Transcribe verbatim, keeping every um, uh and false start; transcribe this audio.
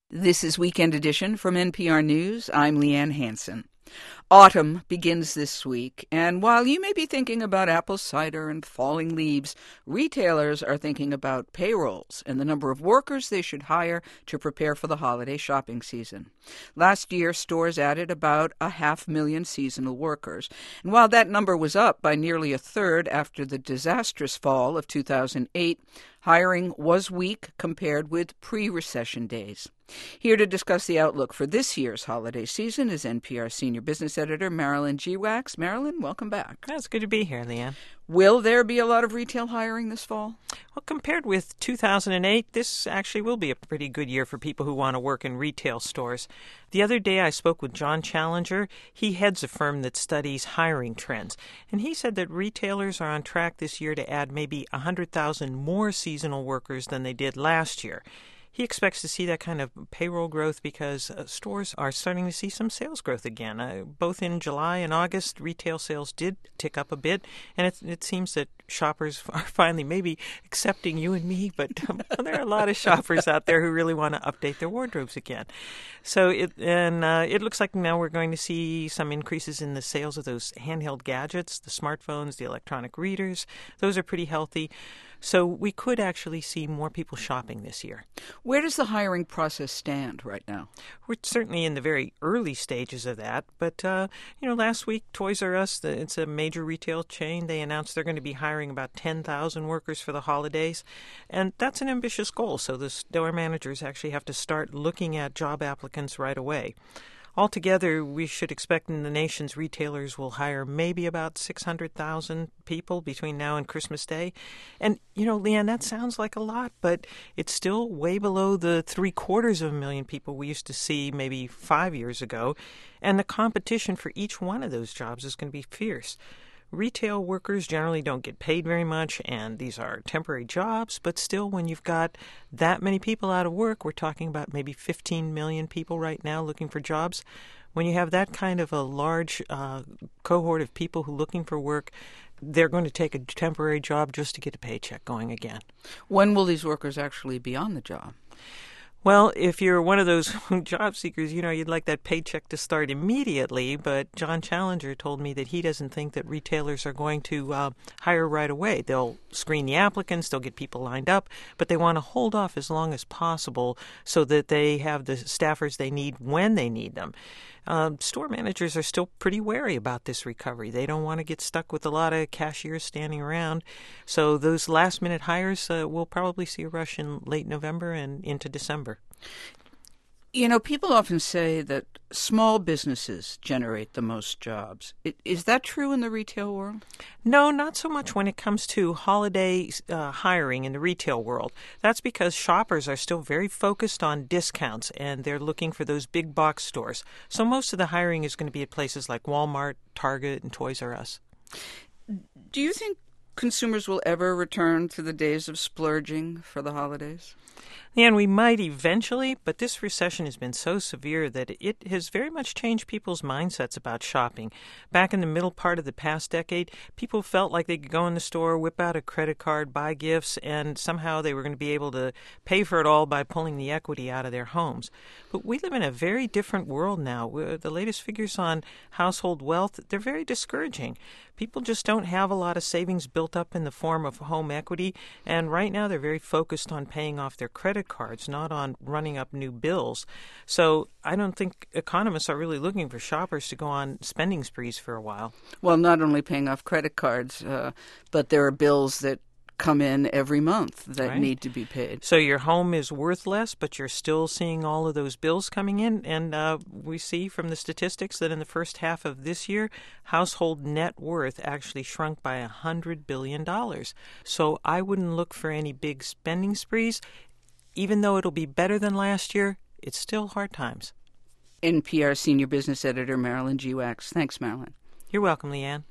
This is Weekend Edition from N P R News. I'm Leanne Hansen. Autumn begins this week, and while you may be thinking about apple cider and falling leaves, retailers are thinking about payrolls and the number of workers they should hire to prepare for the holiday shopping season. Last year, stores added about a half million seasonal workers, and while that number was up by nearly a third after the disastrous fall of two thousand eight, hiring was weak compared with pre-recession days. Here to discuss the outlook for this year's holiday season is N P R Senior Business Editor Marilyn Geewax. Marilyn, welcome back. Oh, it's good to be here, Leanne. Will there be a lot of retail hiring this fall? Well, compared with two thousand eight, this actually will be a pretty good year for people who want to work in retail stores. The other day I spoke with John Challenger. He heads a firm that studies hiring trends, and he said that retailers are on track this year to add maybe one hundred thousand more seasonal workers than they did last year. He expects to see that kind of payroll growth because uh, stores are starting to see some sales growth again. Uh, both in July and August, retail sales did tick up a bit, and it, it seems that shoppers are finally maybe accepting you and me, but um, there are a lot of shoppers out there who really want to update their wardrobes again. So it and uh, it looks like now we're going to see some increases in the sales of those handheld gadgets, the smartphones, the electronic readers. Those are pretty healthy. So we could actually see more people shopping this year. Where does the hiring process stand right now? We're certainly in the very early stages of that. But, uh, you know, last week, Toys R Us, the, it's a major retail chain, they announced they're going to be hiring about ten thousand workers for the holidays. And that's an ambitious goal. So the store managers actually have to start looking at job applicants right away. Altogether, we should expect in the nation's retailers will hire maybe about six hundred thousand people between now and Christmas Day. And, you know, Leanne, that sounds like a lot, but it's still way below the three quarters of a million people we used to see maybe five years ago. And the competition for each one of those jobs is going to be fierce. Retail workers generally don't get paid very much, and these are temporary jobs, but still, when you've got that many people out of work, we're talking about maybe fifteen million people right now looking for jobs. When you have that kind of a large uh, cohort of people who are looking for work, they're going to take a temporary job just to get a paycheck going again. When will these workers actually be on the job? Well, if you're one of those job seekers, you know, you'd like that paycheck to start immediately, but John Challenger told me that he doesn't think that retailers are going to uh, hire right away. They'll screen the applicants, they'll get people lined up, but they want to hold off as long as possible so that they have the staffers they need when they need them. Um, store managers are still pretty wary about this recovery. They don't want to get stuck with a lot of cashiers standing around. So those last-minute hires, uh, we'll probably see a rush in late November and into December. You know, people often say that small businesses generate the most jobs. Is that true in the retail world? No, not so much when it comes to holiday uh, hiring in the retail world. That's because shoppers are still very focused on discounts, and they're looking for those big box stores. So most of the hiring is going to be at places like Walmart, Target, and Toys R Us. Do you think consumers will ever return to the days of splurging for the holidays? And we might eventually, but this recession has been so severe that it has very much changed people's mindsets about shopping. Back in the middle part of the past decade, people felt like they could go in the store, whip out a credit card, buy gifts, and somehow they were going to be able to pay for it all by pulling the equity out of their homes. But we live in a very different world now. The latest figures on household wealth, they're very discouraging. People just don't have a lot of savings built up in the form of home equity, and right now they're very focused on paying off their credit cards, not on running up new bills. So I don't think economists are really looking for shoppers to go on spending sprees for a while. Well, not only paying off credit cards, uh, but there are bills that come in every month that right. need to be paid. So your home is worth less, but you're still seeing all of those bills coming in. And uh, we see from the statistics that in the first half of this year, household net worth actually shrunk by one hundred billion dollars. So I wouldn't look for any big spending sprees. Even though it'll be better than last year, it's still hard times. N P R Senior Business Editor Marilyn Geewax. Thanks, Marilyn. You're welcome, Leanne.